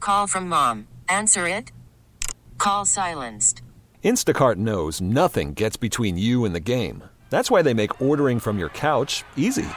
Call from mom. Answer it. Call silenced. Instacart knows nothing gets between you and the game. That's why they make ordering from your couch easy.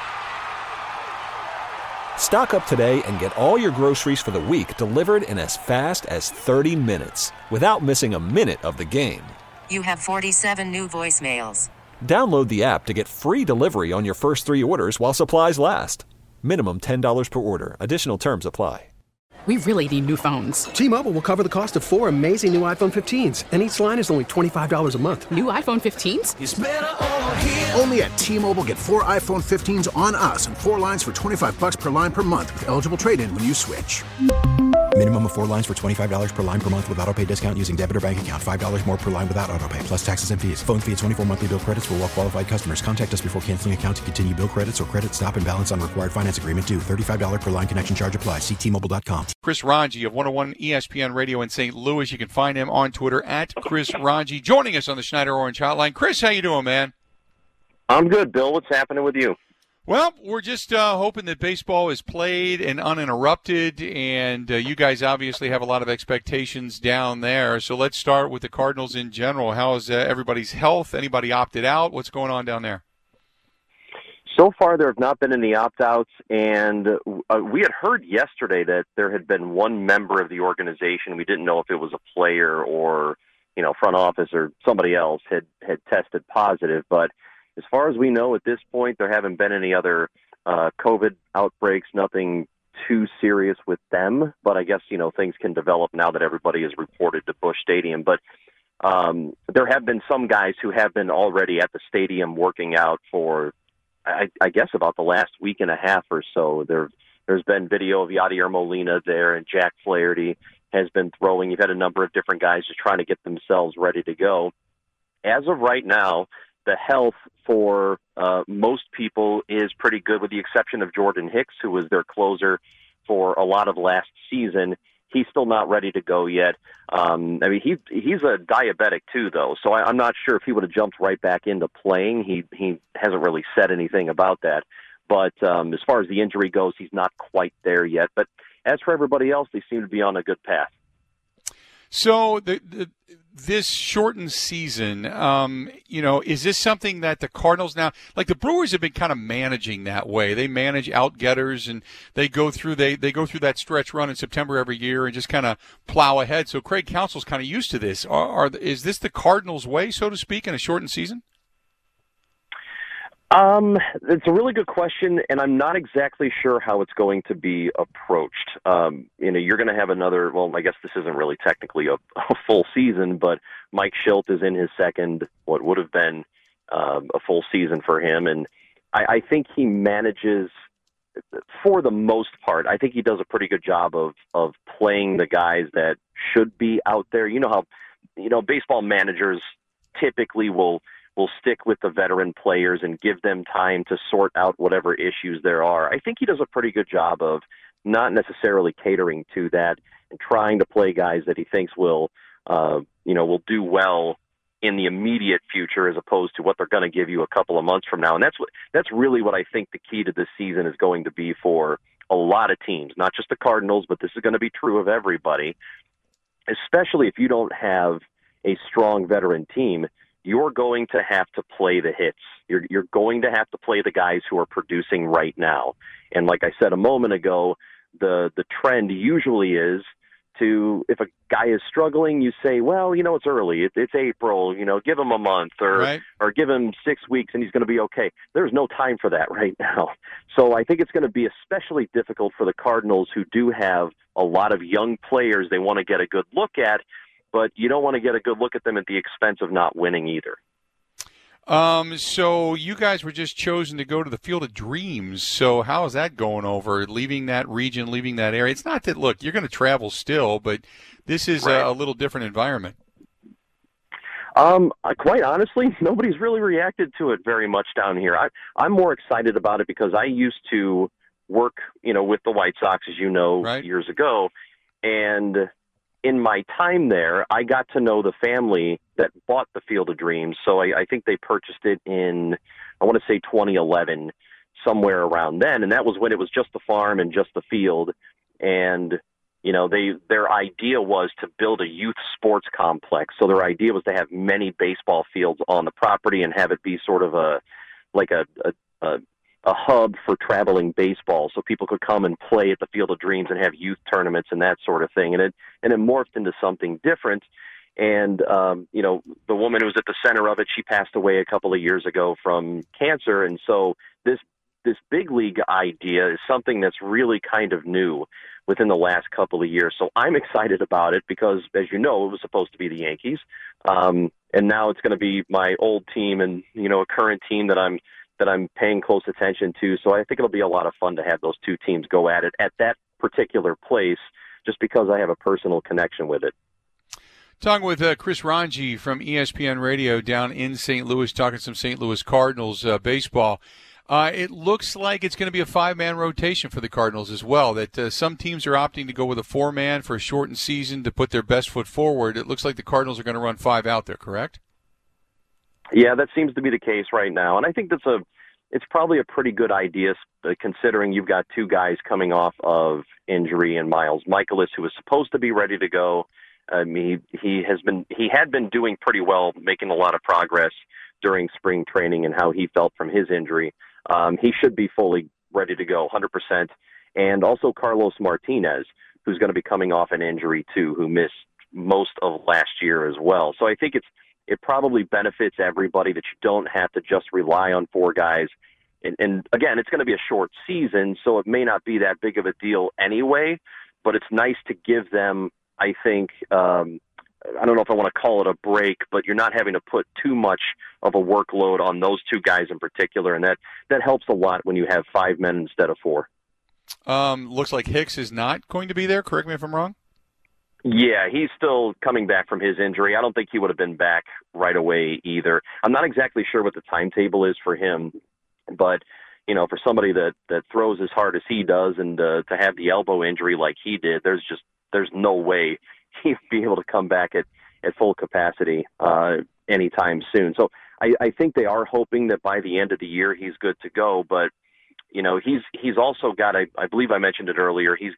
Stock up today and get all your groceries for the week delivered in as fast as 30 minutes without missing a minute of the game. You have 47 new voicemails. Download the app to get free delivery on your first 3 orders while supplies last. Minimum $10 per order. Additional terms apply. We really need new phones. T-Mobile will cover the cost of 4 amazing new iPhone 15s, and each line is only $25 a month. New iPhone 15s? It's better over here. Only at T-Mobile, get 4 iPhone 15s on us and 4 lines for $25 per line per month with eligible trade-in when you switch. Minimum of 4 lines for $25 per line per month with autopay discount using debit or bank account. $5 more per line without autopay, plus taxes and fees. Phone fee at 24 monthly bill credits for well-qualified customers. Contact us before canceling account to continue bill credits or credit stop and balance on required finance agreement due. $35 per line connection charge applies. See T-Mobile.com. Chris Ranji of 101 ESPN Radio in St. Louis. You can find him on Twitter at Chris Ranji. Joining us on the Schneider Orange Hotline. Chris, how you doing, man? I'm good, Bill. What's happening with you? Well, we're just hoping that baseball is played and uninterrupted, and you guys obviously have a lot of expectations down there. So let's start with the Cardinals in general. How is everybody's health? Anybody opted out? What's going on down there? So far, there have not been any opt-outs, and we had heard yesterday that there had been one member of the organization. We didn't know if it was a player or, front office or somebody else had tested positive, but as far as we know at this point, there haven't been any other COVID outbreaks, nothing too serious with them. But I guess, things can develop now that everybody is reported to Busch Stadium. But there have been some guys who have been already at the stadium working out for, I guess, about the last week and a half or so. There's been video of Yadier Molina there, and Jack Flaherty has been throwing. You've had a number of different guys just trying to get themselves ready to go. As of right now, the health for most people is pretty good, with the exception of Jordan Hicks, who was their closer for a lot of last season. He's still not ready to go yet. He's a diabetic too, though, so I'm not sure if he would have jumped right back into playing. He hasn't really said anything about that. But as far as the injury goes, he's not quite there yet. But as for everybody else, they seem to be on a good path. So this shortened season, is this something that the Cardinals now, like the Brewers have been kind of managing that way? They manage outgetters, and they go through that stretch run in September every year and just kind of plow ahead. So Craig Counsell's kind of used to this. Is this the Cardinals' way, so to speak, in a shortened season? It's a really good question, and I'm not exactly sure how it's going to be approached. You're going to have another, well, I guess this isn't really technically a full season, but Mike Schilt is in his second, what would have been a full season for him, and I think he manages, for the most part, I think he does a pretty good job of playing the guys that should be out there. You know how, baseball managers typically will stick with the veteran players and give them time to sort out whatever issues there are. I think he does a pretty good job of not necessarily catering to that and trying to play guys that he thinks will do well in the immediate future, as opposed to what they're going to give you a couple of months from now. And that's really what I think the key to this season is going to be for a lot of teams, not just the Cardinals, but this is going to be true of everybody, especially if you don't have a strong veteran team. You're going to have to play the hits. You're going to have to play the guys who are producing right now. And like I said a moment ago, the trend usually is to, if a guy is struggling, you say, well, it's early. It's April. Give him a month or give him 6 weeks and he's going to be okay. There's no time for that right now. So I think it's going to be especially difficult for the Cardinals, who do have a lot of young players they want to get a good look at, but you don't want to get a good look at them at the expense of not winning either. So you guys were just chosen to go to the Field of Dreams. So how is that going over, leaving that region, leaving that area? It's not that, look, you're going to travel still, but this is a little different environment. Quite honestly, nobody's really reacted to it very much down here. I'm more excited about it because I used to work, with the White Sox, as you know, years ago, and in my time there, I got to know the family that bought the Field of Dreams. So I think they purchased it in, I want to say 2011, somewhere around then. And that was when it was just the farm and just the field. And their idea was to build a youth sports complex. So their idea was to have many baseball fields on the property and have it be sort of a hub for traveling baseball, so people could come and play at the Field of Dreams and have youth tournaments and that sort of thing. And it morphed into something different. And the woman who was at the center of it, she passed away a couple of years ago from cancer. And so this big league idea is something that's really kind of new within the last couple of years. So I'm excited about it because, as you know, it was supposed to be the Yankees. And now it's going to be my old team and, a current team that I'm paying close attention to. So I think it'll be a lot of fun to have those two teams go at it at that particular place, just because I have a personal connection with it. Talking with Chris Ranji from ESPN Radio down in St. Louis, talking some St. Louis Cardinals baseball. It looks like it's going to be a 5-man rotation for the Cardinals as well, that some teams are opting to go with a 4-man for a shortened season to put their best foot forward. It looks like the Cardinals are going to run 5 out there, correct? Yeah, that seems to be the case right now. And I think it's probably a pretty good idea, considering you've got two guys coming off of injury in Miles Mikolas, who was supposed to be ready to go. He had been doing pretty well, making a lot of progress during spring training and how he felt from his injury. He should be fully ready to go, 100%. And also Carlos Martinez, who's going to be coming off an injury too, who missed most of last year as well. So I think it probably benefits everybody that you don't have to just rely on 4 guys. And again, it's going to be a short season, so it may not be that big of a deal anyway, but it's nice to give them, I think, I don't know if I want to call it a break, but you're not having to put too much of a workload on those 2 guys in particular, and that helps a lot when you have 5 men instead of 4. Looks like Hicks is not going to be there. Correct me if I'm wrong. Yeah, he's still coming back from his injury. I don't think he would have been back right away either. I'm not exactly sure what the timetable is for him, but for somebody that throws as hard as he does and to have the elbow injury like he did, there's no way he'd be able to come back at full capacity anytime soon. So I think they are hoping that by the end of the year he's good to go, but he's also got, I believe I mentioned it earlier, he's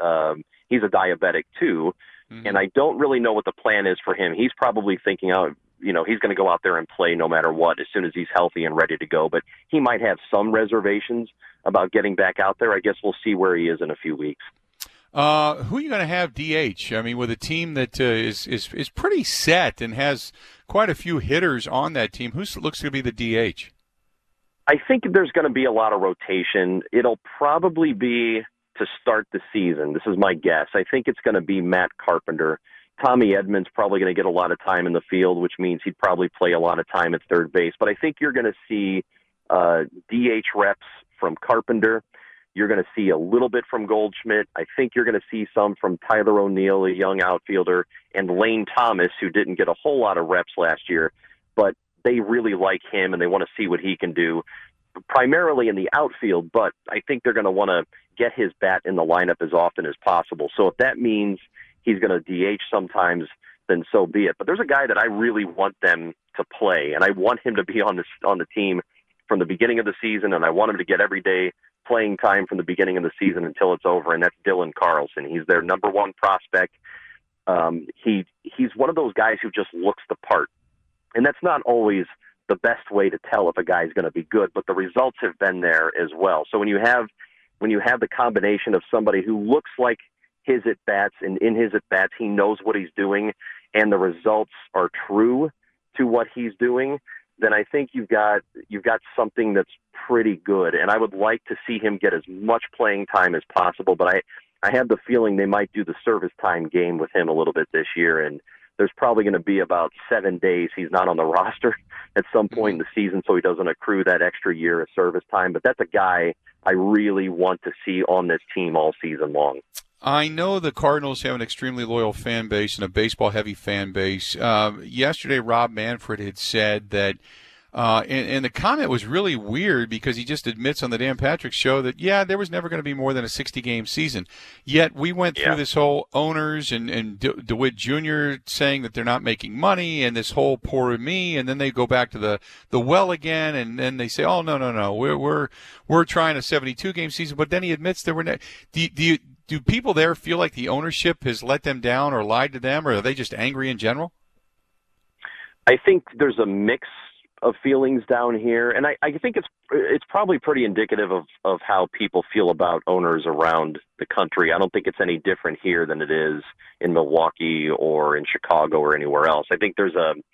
a diabetic too. Mm-hmm. And I don't really know what the plan is for him. He's probably thinking out, he's going to go out there and play no matter what as soon as he's healthy and ready to go. But he might have some reservations about getting back out there. I guess we'll see where he is in a few weeks. Who are you going to have DH? I mean, with a team that is pretty set and has quite a few hitters on that team, who looks to be the DH? I think there's going to be a lot of rotation. It'll probably be to start the season. This is my guess. I think it's going to be Matt Carpenter. Tommy Edman's probably going to get a lot of time in the field, which means he'd probably play a lot of time at third base. But I think you're going to see DH reps from Carpenter. You're going to see a little bit from Goldschmidt. I think you're going to see some from Tyler O'Neill, a young outfielder, and Lane Thomas, who didn't get a whole lot of reps last year, but they really like him and they want to see what he can do, primarily in the outfield, but I think they're going to want to get his bat in the lineup as often as possible. So if that means he's going to DH sometimes, then so be it. But there's a guy that I really want them to play, and I want him to be on the team from the beginning of the season, and I want him to get every day playing time from the beginning of the season until it's over, and that's Dylan Carlson. He's their number 1 prospect. He's one of those guys who just looks the part, and that's not always the best way to tell if a guy's going to be good, but the results have been there as well. So when you have the combination of somebody who looks like his at-bats, and in his at-bats he knows what he's doing, and the results are true to what he's doing, then I think you've got something that's pretty good. And I would like to see him get as much playing time as possible, but I have the feeling they might do the service time game with him a little bit this year, and there's probably going to be about 7 days he's not on the roster at some point in the season, so he doesn't accrue that extra year of service time. But that's a guy I really want to see on this team all season long. I know the Cardinals have an extremely loyal fan base and a baseball-heavy fan base. Yesterday, Rob Manfred had said that, and the comment was really weird because he just admits on the Dan Patrick Show that, there was never going to be more than a 60-game season. Yet we went through this whole owners and DeWitt Jr. saying that they're not making money and this whole poor me, and then they go back to the well again, and then they say, oh, no, we're trying a 72-game season. But then he admits there were do people there feel like the ownership has let them down or lied to them, or are they just angry in general? I think there's a mix of feelings down here, and I think it's probably pretty indicative of how people feel about owners around the country. I don't think it's any different here than it is in Milwaukee or in Chicago or anywhere else. I think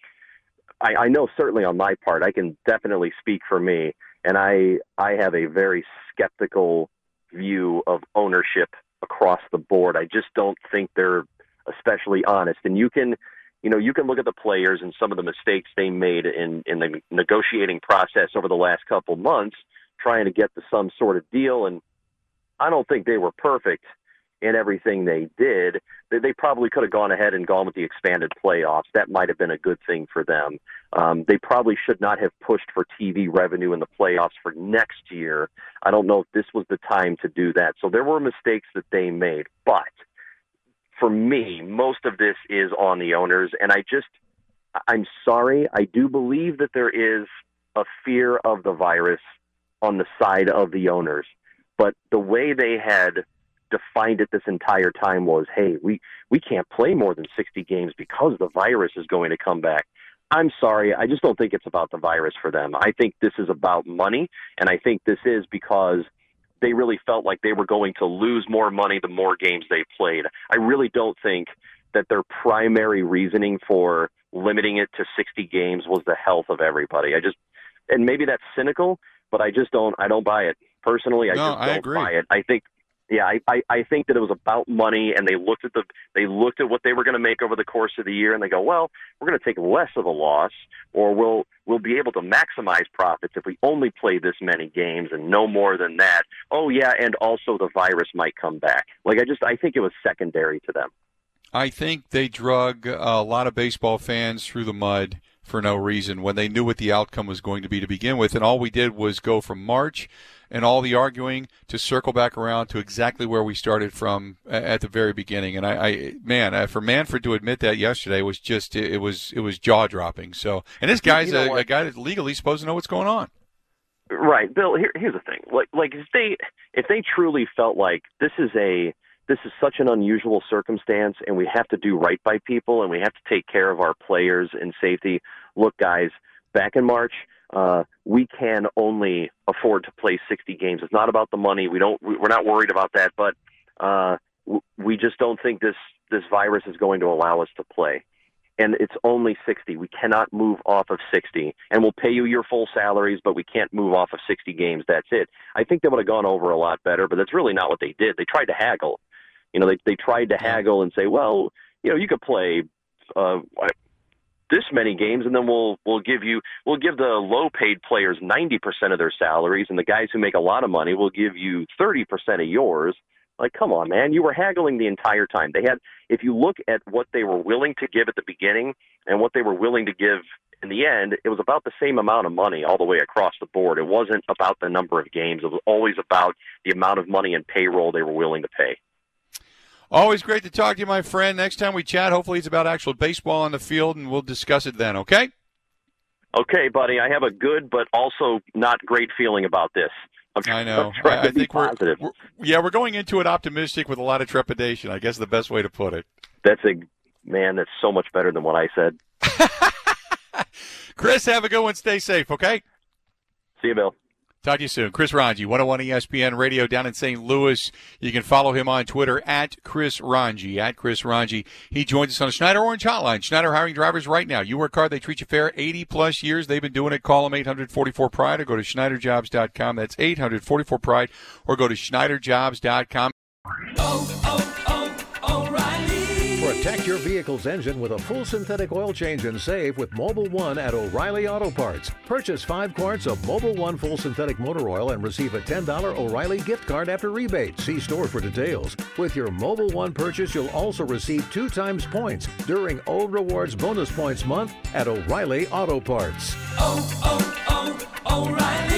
I know certainly on my part, I can definitely speak for me, and I have a very skeptical view of ownership across the board. I just don't think they're especially honest, and you can look at the players and some of the mistakes they made in the negotiating process over the last couple months trying to get to some sort of deal. And I don't think they were perfect in everything they did. They probably could have gone ahead and gone with the expanded playoffs. That might have been a good thing for them. They probably should not have pushed for TV revenue in the playoffs for next year. I don't know if this was the time to do that. So there were mistakes that they made, but for me, most of this is on the owners, and I'm sorry, I do believe that there is a fear of the virus on the side of the owners, but the way they had defined it this entire time was, hey, we can't play more than 60 games because the virus is going to come back. I'm sorry, I just don't think it's about the virus for them. I think this is about money, and I think this is because they really felt like they were going to lose more money the more games they played. I really don't think that their primary reasoning for limiting it to 60 games was the health of everybody. And maybe that's cynical, but I don't buy it. Personally, I don't buy it. I think that it was about money, and they looked at what they were going to make over the course of the year, and they go, well, we're going to take less of a loss, or we'll be able to maximize profits if we only play this many games and no more than that. Oh yeah, and also the virus might come back. I think it was secondary to them. I think they drug a lot of baseball fans through the mud for no reason when they knew what the outcome was going to be to begin with, and all we did was go from March and all the arguing to circle back around to exactly where we started from at the very beginning. And for Manfred to admit that yesterday was just it was jaw dropping. So, and this guy's a guy that's legally supposed to know what's going on. Right, Bill. Here's the thing. If they truly felt like this is such an unusual circumstance, and we have to do right by people, and we have to take care of our players and safety. Look, guys, back in March, we can only afford to play 60 games. It's not about the money. We're not worried about that, but we just don't think this virus is going to allow us to play. And it's only 60. We cannot move off of 60. And we'll pay you your full salaries, but we can't move off of 60 games. That's it. I think they would have gone over a lot better, but that's really not what they did. They tried to haggle. They tried to haggle and say, well, you could play this many games, and then we'll give the low-paid players 90% of their salaries, and the guys who make a lot of money will give you 30% of yours. Like, come on, man! You were haggling the entire time. If you look at what they were willing to give at the beginning and what they were willing to give in the end, it was about the same amount of money all the way across the board. It wasn't about the number of games. It was always about the amount of money and payroll they were willing to pay. Always great to talk to you, my friend. Next time we chat, hopefully it's about actual baseball on the field, and we'll discuss it then, okay? Okay, buddy. I have a good but also not great feeling about this. I know. I think we're going into it optimistic with a lot of trepidation, I guess the best way to put it. That's so much better than what I said. Chris, have a good one. Stay safe, okay? See you, Bill. Talk to you soon. Chris Ranji, 101 ESPN Radio down in St. Louis. You can follow him on Twitter at Chris Ranji, He joins us on the Schneider Orange Hotline. Schneider hiring drivers right now. You work hard, they treat you fair. 80-plus years they've been doing it. Call them 844-PRIDE or go to SchneiderJobs.com. That's 844-PRIDE or go to SchneiderJobs.com. Protect your vehicle's engine with a full synthetic oil change and save with Mobil 1 at O'Reilly Auto Parts. Purchase 5 quarts of Mobil 1 full synthetic motor oil and receive a $10 O'Reilly gift card after rebate. See store for details. With your Mobil 1 purchase, you'll also receive 2 times points during O Rewards Bonus Points Month at O'Reilly Auto Parts. O'Reilly.